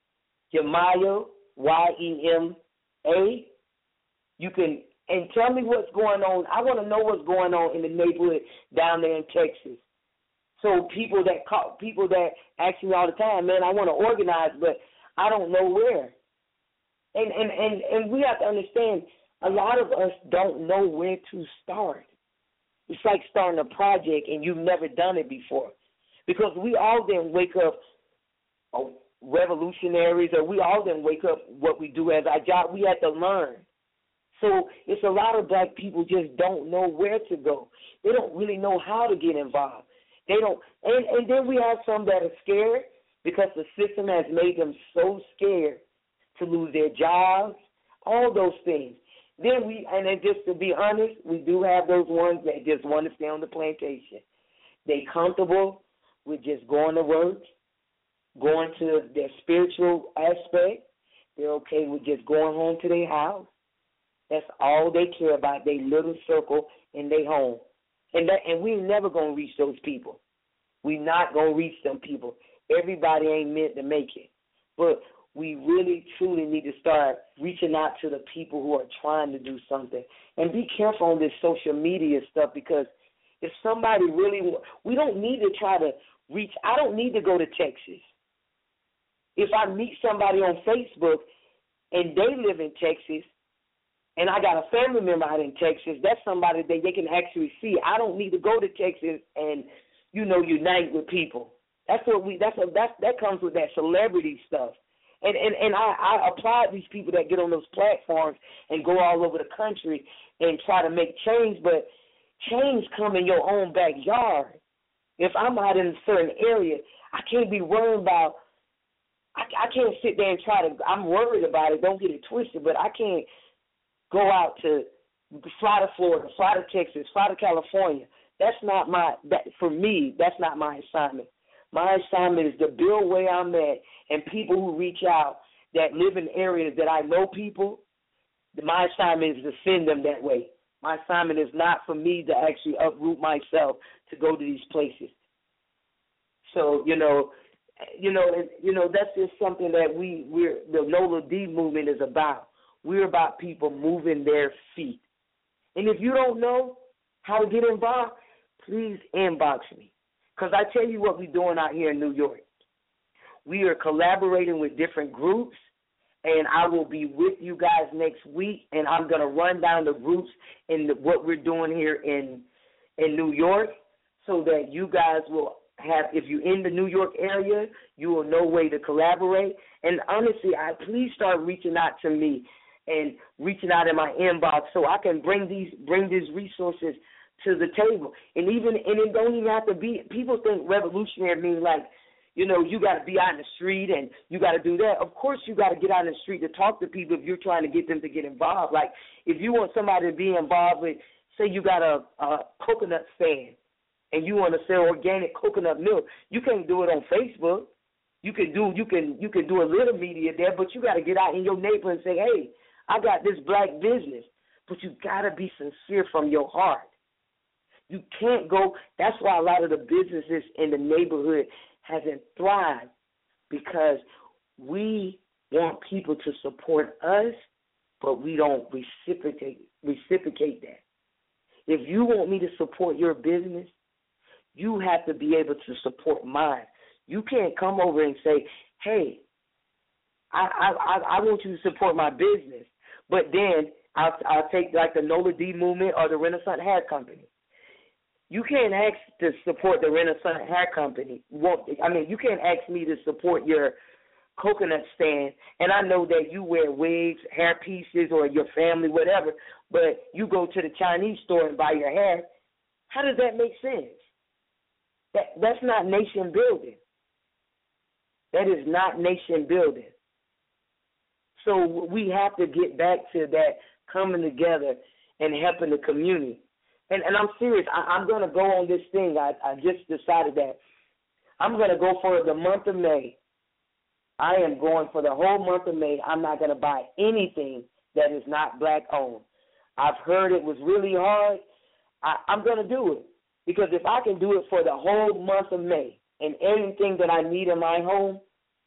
Yamayo, Y E M A. You can, and tell me what's going on. I want to know what's going on in the neighborhood down there in Texas. So people that call, people that ask me all the time, man, I want to organize, but I don't know where. And, and, and, and we have to understand, a lot of us don't know where to start. It's like starting a project and you've never done it before. Because we all then wake up oh, revolutionaries, or we all then wake up what we do as our job. We have to learn. So it's a lot of black people just don't know where to go. They don't really know how to get involved. They don't, and, and then we have some that are scared because the system has made them so scared to lose their jobs, all those things. Then we, and then just to be honest, we do have those ones that just want to stay on the plantation. They comfortable with just going to work, going to their spiritual aspect. They're okay with just going home to their house. That's all they care about, their little circle in their home. And that, and we're never going to reach those people. We're not going to reach them people. Everybody ain't meant to make it. But we really, truly need to start reaching out to the people who are trying to do something. And be careful on this social media stuff, because if somebody really, we don't need to try to reach, I don't need to go to Texas. If I meet somebody on Facebook and they live in Texas, and I got a family member out in Texas, that's somebody that they can actually see. I don't need to go to Texas and, you know, unite with people. That's what we, that's a, that's, that comes with that celebrity stuff. And and, and I, I applaud these people that get on those platforms and go all over the country and try to make change, but change come in your own backyard. If I'm out in a certain area, I can't be worried about, I, I can't sit there and try to, I'm worried about it, don't get it twisted, but I can't go out to fly to Florida, fly to Texas, fly to California. That's not my, that, for me, that's not my assignment. My assignment is to build where I'm at, and people who reach out that live in areas that I know people, my assignment is to send them that way. My assignment is not for me to actually uproot myself to go to these places. So, you know, you know, you know, that's just something that we, we're, the Nola D movement is about. We're about people moving their feet. And if you don't know how to get involved, please inbox me. Because I tell you what we're doing out here in New York. We are collaborating with different groups, and I will be with you guys next week, and I'm going to run down the groups and the, what we're doing here in in New York so that you guys will have, if you're in the New York area, you will know way to collaborate. And honestly, I please start reaching out to me and reaching out in my inbox so I can bring these bring these resources to the table. And even and it don't even have to be, people think revolutionary means like, you know, you got to be out in the street and you got to do that. Of course you got to get out in the street to talk to people if you're trying to get them to get involved. Like if you want somebody to be involved with, say you got a, a coconut stand and you want to sell organic coconut milk, you can't do it on Facebook. You can do you can you can do a little media there, but you got to get out in your neighborhood and say, hey, I got this black business. But you got to be sincere from your heart. You can't go. That's why a lot of the businesses in the neighborhood hasn't thrived, because we want people to support us, but we don't reciprocate reciprocate that. If you want me to support your business, you have to be able to support mine. You can't come over and say, hey, I I, I want you to support my business, but then I'll, I'll take like the Nola D movement or the Renaissance Hair Company. You can't ask to support the Renaissance Hair Company. I mean, you can't ask me to support your coconut stand, and I know that you wear wigs, hair pieces, or your family, whatever, but you go to the Chinese store and buy your hair. How does that make sense? That That's not nation building. That is not nation building. So we have to get back to that coming together and helping the community. And, and I'm serious. I, I'm going to go on this thing. I, I just decided that I'm going to go for the month of May. I am going for the whole month of May. I'm not going to buy anything that is not black-owned. I've heard it was really hard. I, I'm going to do it, because if I can do it for the whole month of May and anything that I need in my home,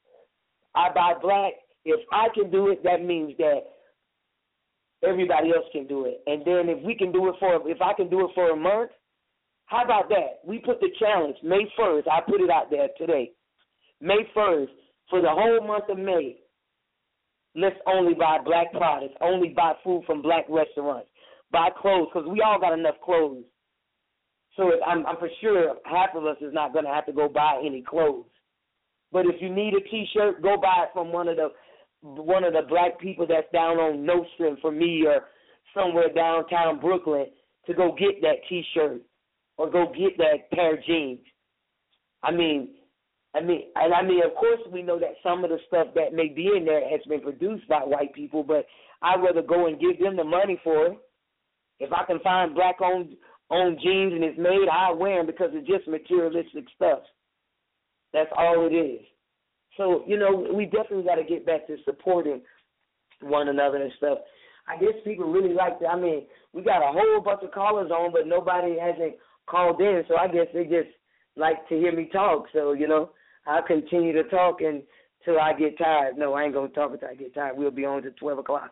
I buy black. If I can do it, that means that everybody else can do it. And then if we can do it for, if I can do it for a month, how about that? We put the challenge, May first. I put it out there today. May first, for the whole month of May, let's only buy black products, only buy food from black restaurants, buy clothes, because we all got enough clothes. So if, I'm, I'm for sure half of us is not going to have to go buy any clothes. But if you need a T-shirt, go buy it from one of the one of the black people that's down on Nostrand for me, or somewhere downtown Brooklyn, to go get that T-shirt or go get that pair of jeans. I mean, I mean, and I mean, of course, we know that some of the stuff that may be in there has been produced by white people, but I'd rather go and give them the money for it. If I can find black-owned owned jeans and it's made, I'll wear them, because it's just materialistic stuff. That's all it is. So, you know, we definitely got to get back to supporting one another and stuff. I guess people really like that. I mean, we got a whole bunch of callers on, but nobody hasn't called in, so I guess they just like to hear me talk. So, you know, I'll continue to talk until I get tired. No, I ain't going to talk until I get tired. We'll be on to twelve o'clock.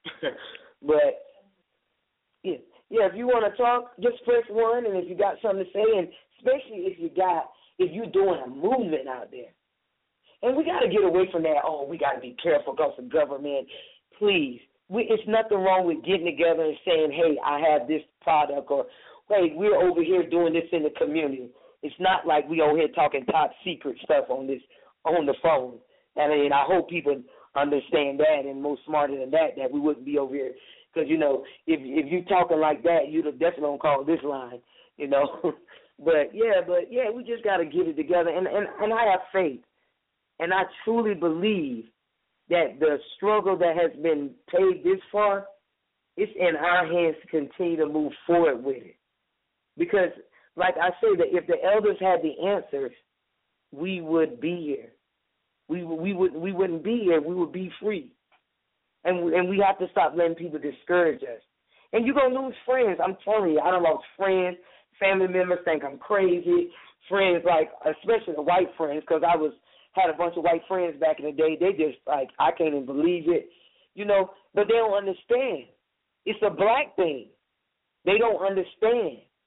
But, yeah, yeah, if you want to talk, just press one, and if you got something to say, and especially if you got, if you're doing a movement out there. And we got to get away from that, oh, we got to be careful because of government. Please. We, it's nothing wrong with getting together and saying, hey, I have this product, or, hey, we're over here doing this in the community. It's not like we over here talking top secret stuff on this on the phone. I mean, I hope people understand that, and more smarter than that, that we wouldn't be over here. Because, you know, if if you talking like that, you'd have definitely don't call this line, you know. But, yeah, but, yeah, we just got to get it together. And, and, and I have faith. And I truly believe that the struggle that has been paid this far, it's in our hands to continue to move forward with it. Because, like I say, that if the elders had the answers, we would be here. We we would we wouldn't be here. We would be free. And and we have to stop letting people discourage us. And you're gonna lose friends. I'm telling you, I don't lost friends. Family members think I'm crazy. Friends, like especially the white friends, because I was. Had a bunch of white friends back in the day. They just, like, I can't even believe it, you know, but they don't understand. It's a black thing. They don't understand.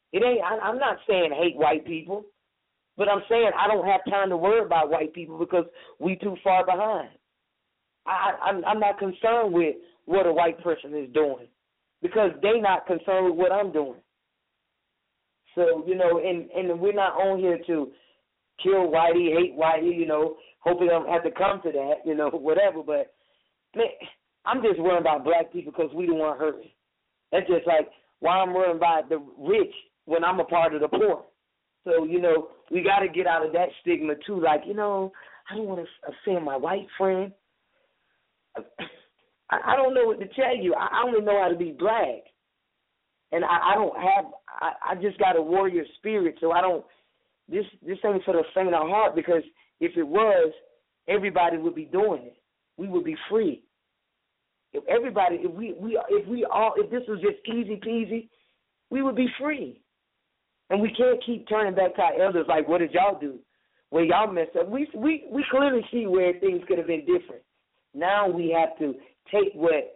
It ain't. I, I'm not saying hate white people, but I'm saying I don't have time to worry about white people because we too far behind. I, I'm, I'm not concerned with what a white person is doing because they not concerned with what I'm doing. So, you know, and, and we're not on here to kill whitey, hate whitey, you know, hope it don't have to come to that, you know, whatever. But, man, I'm just worrying about black people because we the one hurting. That's just like why I'm worrying about the rich when I'm a part of the poor. So, you know, we got to get out of that stigma, too. Like, you know, I don't want to offend my white friend. I, I don't know what to tell you. I, I only know how to be black. And I, I don't have, I, I just got a warrior spirit, so I don't, this this ain't for the faint of heart because if it was, everybody would be doing it. We would be free. If everybody, if we, we if we all, if this was just easy peasy, we would be free. And we can't keep turning back to our elders like, what did y'all do? Well, y'all messed up. We we we clearly see where things could have been different. Now we have to take what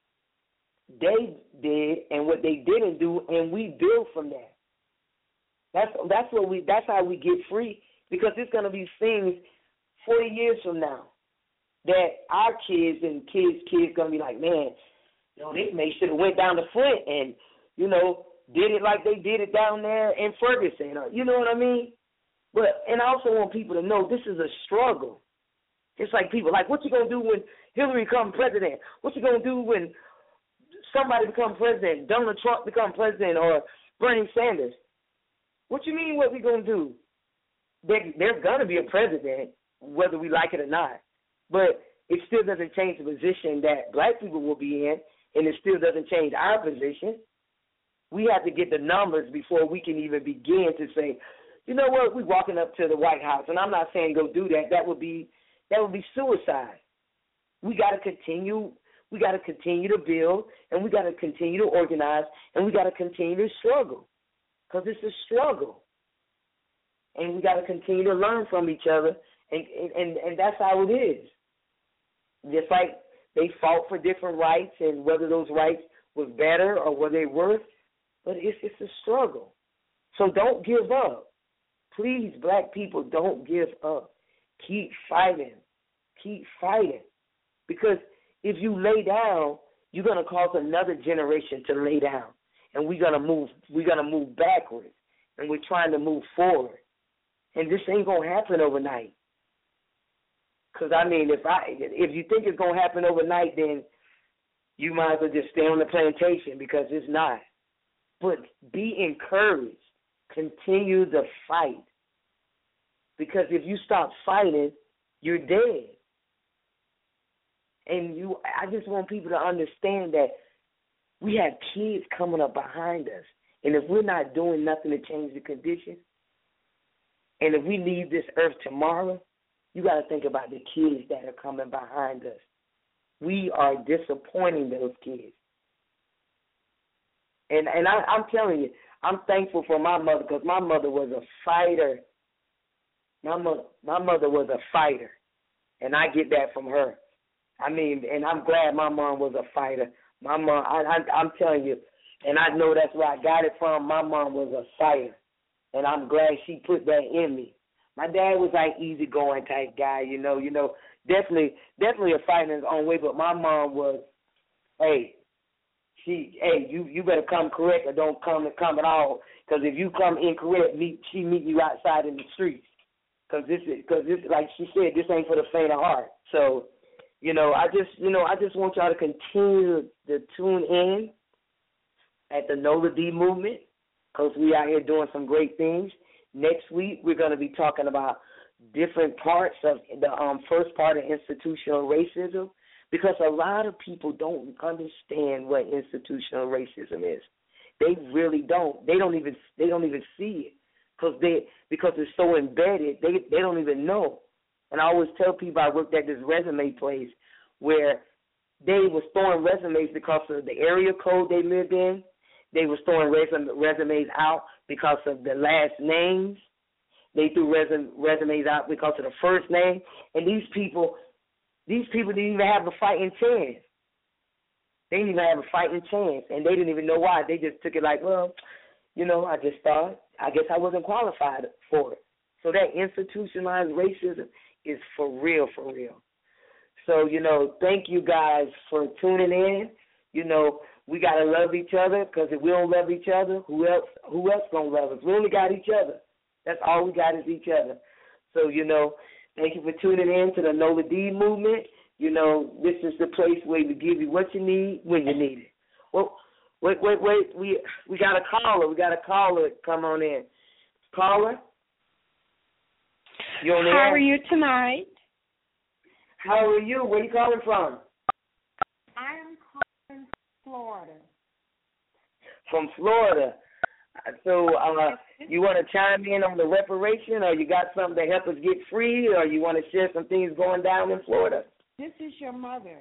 they did and what they didn't do, and we build from that. That's that's what we. That's how we get free, because it's going to be things forty years from now that our kids and kids' kids going to be like, man, you know, they may should have went down to Flint and, you know, did it like they did it down there in Ferguson. Or, you know what I mean? But and I also want people to know this is a struggle. It's like people like, what you gonna do when Hillary become president? What you gonna do when somebody become president, Donald Trump become president, or Bernie Sanders? What you mean what we going to do? There, there's going to be a president, whether we like it or not. But it still doesn't change the position that black people will be in, and it still doesn't change our position. We have to get the numbers before we can even begin to say, you know what, we're walking up to the White House, and I'm not saying go do that. That would be that would be suicide. We got to continue. We got to continue to build, and we got to continue to organize, and we got to continue to struggle, because it's a struggle. And we got to continue to learn from each other, and, and, and that's how it is. Just like they fought for different rights, and whether those rights were better or were they worse, but it's, it's a struggle. So don't give up. Please, black people, don't give up. Keep fighting. Keep fighting. Because if you lay down, you're going to cause another generation to lay down. And we're going to move we're going to move backwards. And we're trying to move forward. And this ain't going to happen overnight. Because, I mean, if I if you think it's going to happen overnight, then you might as well just stay on the plantation, because it's not. But be encouraged. Continue the fight. Because if you stop fighting, you're dead. And you, I just want people to understand that we have kids coming up behind us. And if we're not doing nothing to change the conditions, and if we leave this earth tomorrow, you got to think about the kids that are coming behind us. We are disappointing those kids. And and I, I'm telling you, I'm thankful for my mother, because my mother was a fighter. My mother, my mother was a fighter, and I get that from her. I mean, and I'm glad my mom was a fighter. My mom, I, I, I'm telling you, and I know that's where I got it from. My mom was a fighter, and I'm glad she put that in me. My dad was like easygoing type guy, you know, you know, definitely, definitely a fighter in his own way. But my mom was, hey, she, hey, you, you better come correct or don't come come at all, because if you come incorrect, meet, she meet you outside in the streets. Because this is, because this, like she said, this ain't for the faint of heart. So, you know, I just, you know, I just want y'all to continue to tune in at the NOLA D movement, because we out here doing some great things. Next week, we're going to be talking about different parts of the um, first part of institutional racism, because a lot of people don't understand what institutional racism is. They really don't. They don't even, they don't even see it. Because they because it's so embedded, they they don't even know. And I always tell people I worked at this resume place where they were throwing resumes because of the area code they lived in. They were throwing resume, resumes out because of the last names. They threw resume, resumes out because of the first name. And these people, these people didn't even have a fighting chance. They didn't even have a fighting chance, and they didn't even know why. They just took it like, well, you know, I just thought, I guess I wasn't qualified for it. So that institutionalized racism is for real, for real. So, you know, thank you guys for tuning in. You know, we got to love each other, because if we don't love each other, who else who else going to love us? We only got each other. That's all we got is each other. So, you know, thank you for tuning in to the Nola D movement. You know, this is the place where we give you what you need when you need it. Well, wait, wait, wait. We we got a caller. We got a caller. Come on in. Caller? You on the How air? are you tonight? How are you? Where you calling from? I am calling from Florida. From Florida. So uh, you want to chime in on the reparation, or you got something to help us get free, or you want to share some things going down in Florida? This is your mother.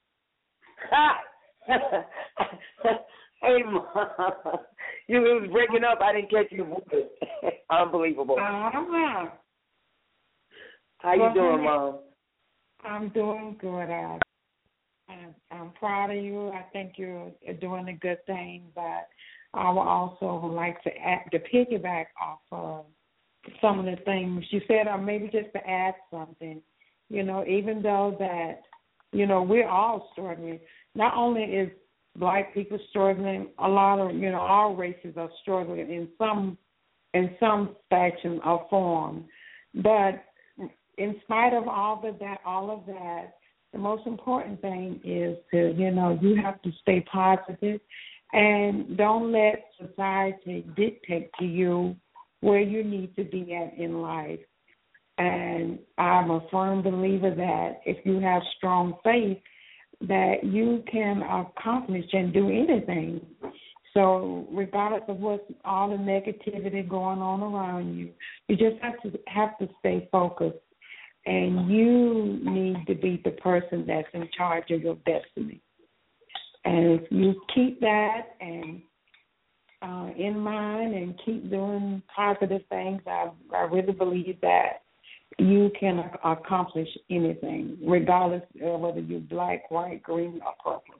Hey, Mom. You it was breaking up. I didn't catch your voice. Unbelievable. Uh-huh. How you well, doing, Mom? I'm doing good. I, I'm, I'm proud of you. I think you're doing a good thing, but I would also like to add, to piggyback off of some of the things you said, or maybe just to add something. You know, even though that, you know, we're all struggling. Not only is black people struggling, a lot of, you know, all races are struggling in some in some fashion or form. But in spite of all of that, all of that, the most important thing is to, you know, you have to stay positive and don't let society dictate to you where you need to be at in life. And I'm a firm believer that if you have strong faith, that you can accomplish and do anything. So regardless of what's all the negativity going on around you, you just have to have to stay focused. And you need to be the person that's in charge of your destiny. And if you keep that and uh, in mind and keep doing positive things, I, I really believe that you can accomplish anything, regardless of whether you're black, white, green, or purple.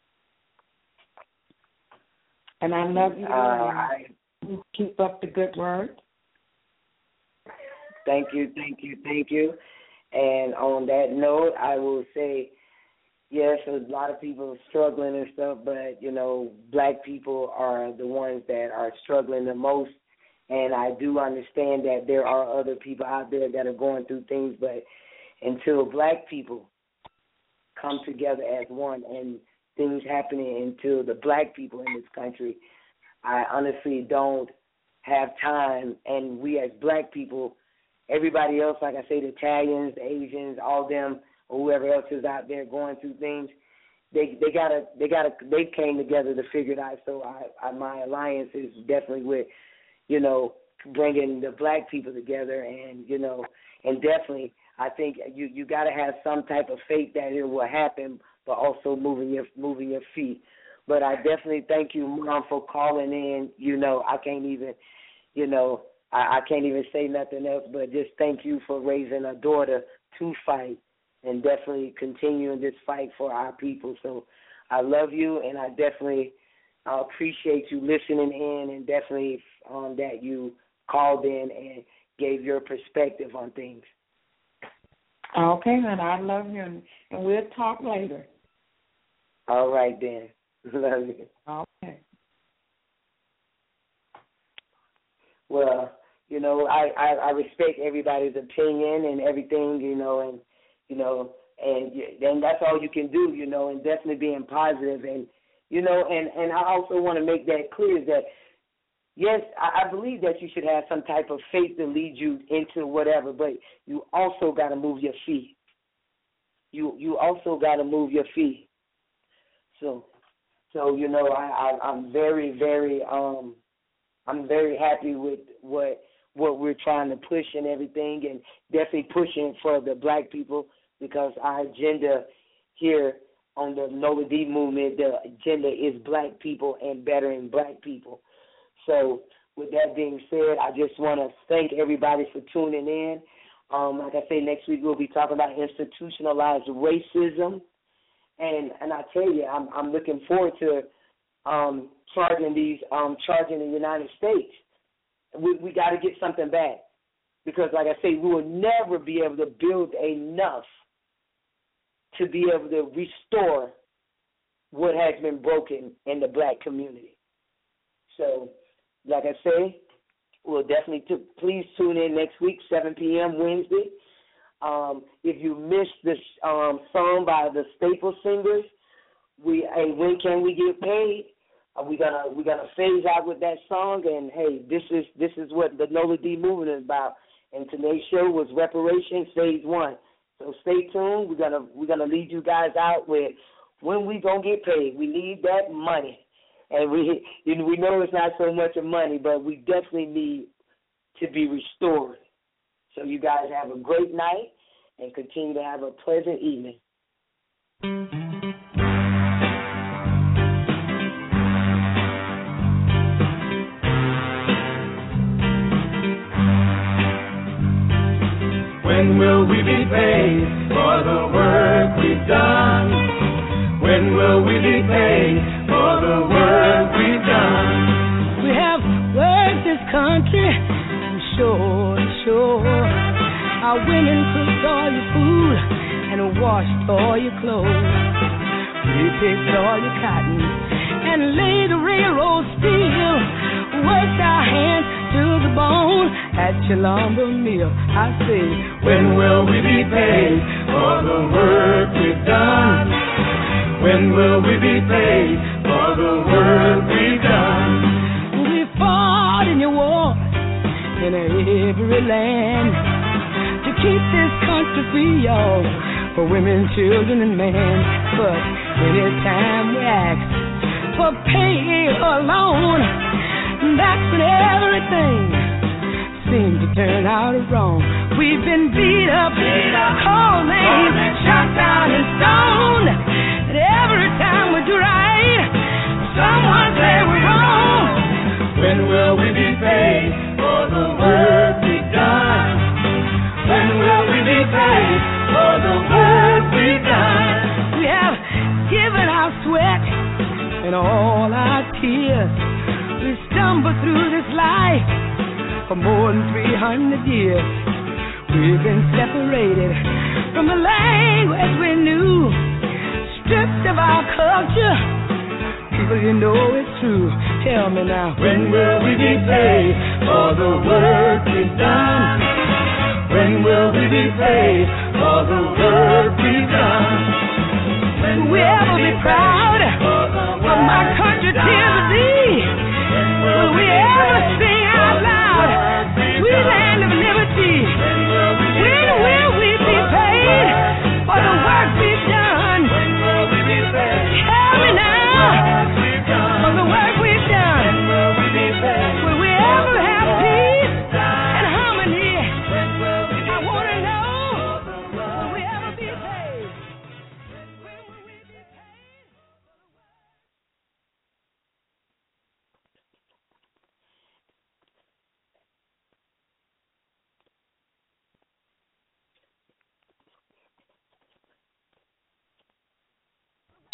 And I love you. Uh, I, you keep up the good work. Thank you, thank you, thank you. And on that note, I will say, yes, a lot of people are struggling and stuff, but, you know, black people are the ones that are struggling the most. And I do understand that there are other people out there that are going through things, but until black people come together as one and things happening until the black people in this country, I honestly don't have time. And we as black people, everybody else, like I say, the Italians, the Asians, all them, or whoever else is out there going through things, they they gotta they gotta they came together to figure it out. So I, I my alliance is definitely with, you know, bringing the black people together, and, you know, and definitely I think you, you got to have some type of faith that it will happen, but also moving your moving your feet. But I definitely thank you, Mom, for calling in. You know, I can't even, you know, I, I can't even say nothing else but just thank you for raising a daughter to fight and definitely continuing this fight for our people. So I love you, and I definitely I appreciate you listening in, and definitely um, that you called in and gave your perspective on things. Okay, then I love you, and, and we'll talk later. All right, then. Love you. Okay. Well, you know, I, I, I respect everybody's opinion and everything, you know, and, you know, and and that's all you can do, you know, and definitely being positive. And, you know, and, and I also want to make that clear is that, yes, I, I believe that you should have some type of faith to lead you into whatever, but you also got to move your feet. You you also got to move your feet. So, so you know, I, I I'm very very um I'm very happy with what what we're trying to push and everything, and definitely pushing for the black people, because our agenda here on the Nola D movement, the agenda is black people and bettering black people. So with that being said, I just want to thank everybody for tuning in. Um, like I say, next week we'll be talking about institutionalized racism. And and I tell you, I'm I'm looking forward to um, charging these um, charging the United States. We we got to get something back because, like I say, we will never be able to build enough to be able to restore what has been broken in the black community. So, like I say, we'll definitely t- please tune in next week, seven p.m. Wednesday. Um, if you missed this um, song by the Staple Singers, we hey, when can we get paid? Uh, we gonna we gonna phase out with that song, and hey, this is this is what the Nola D movement is about. And today's show was Reparations Phase One. So stay tuned. We're gonna we're gonna lead you guys out with when we gonna get paid. We need that money, and we you know, we know it's not so much of money, but we definitely need to be restored. So you guys have a great night and continue to have a pleasant evening. When will we be paid for the work we've done? When will we be paid for the work we've done? We have worked this country from shore to shore. Our women cooked all your food and washed all your clothes. We picked all your cotton and laid the railroad steel. Worked our hands to the bone at your lumber mill. I say, when will we be paid for the work we've done? When will we be paid for the work we've done? We fought in your war in every land to keep this country free, y'all, for women, children, and men. But anytime we ask for pay or loan, that's when everything seems to turn out wrong. We've been beat up, beat up, cold names, shot down and stoned. And every time we do right, someone say we're wrong. When will we be paid for the work we've done? When will we be paid for the work we've done? We have given our sweat and all our tears. We stumble through this life for more than three hundred years. We've been separated from the language we knew, stripped of our culture. People, you know it's true. Tell me now, when will we be paid for the work we've done? When will we be paid for the work we've done?